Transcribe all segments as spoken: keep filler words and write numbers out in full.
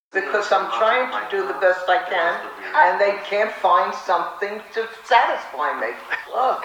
because I'm trying to do the best I can, and they can't find something to satisfy me. Look.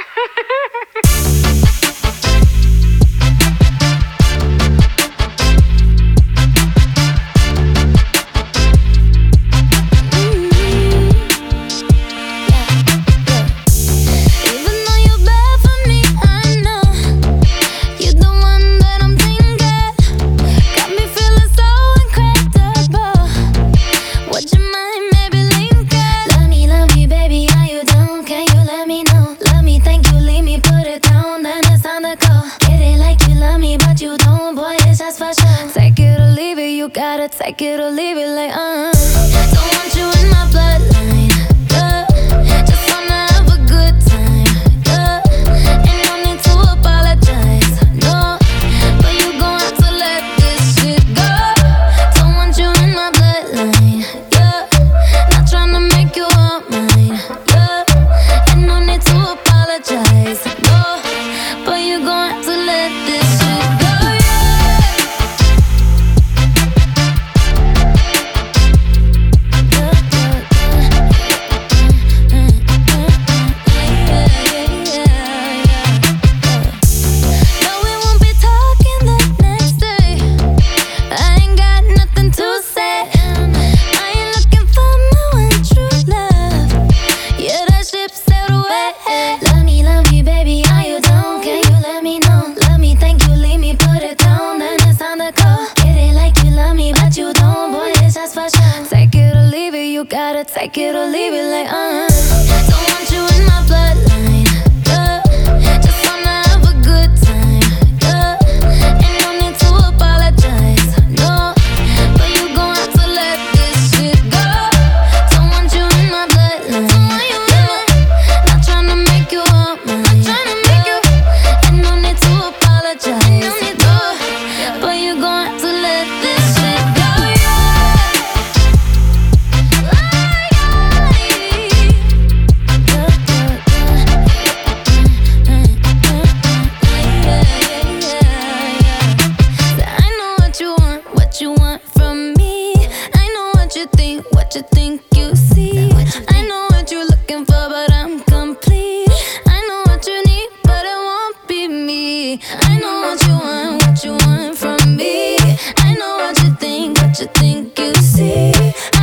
Take it or leave it, you gotta take it or leave it, like, uh don't want you in my bloodline, yeah. Just wanna have a good time, yeah. Ain't no need to apologize, no. But you gon' have to let this shit go. Don't want you in my bloodline, yeah. Not tryna make you all mine, yeah. Ain't no need to apologize, no. But you gon' have to let this shit go. Take it or leave it, you gotta take it or leave it, like, uh don't want you in my bloodline, yeah. Just wanna have a good time, yeah. Ain't no need to apologize, no. But you gon' have to let this shit go. Don't want you in my bloodline, yeah. Not tryna make you all mine, yeah. Ain't no need to apologize, no. But you gon' have to let this shit go. What you think you see, I know what you're looking for, but I'm complete. I know what you need, but it won't be me. I know what you want, what you want from me. I know what you think, what you think you see.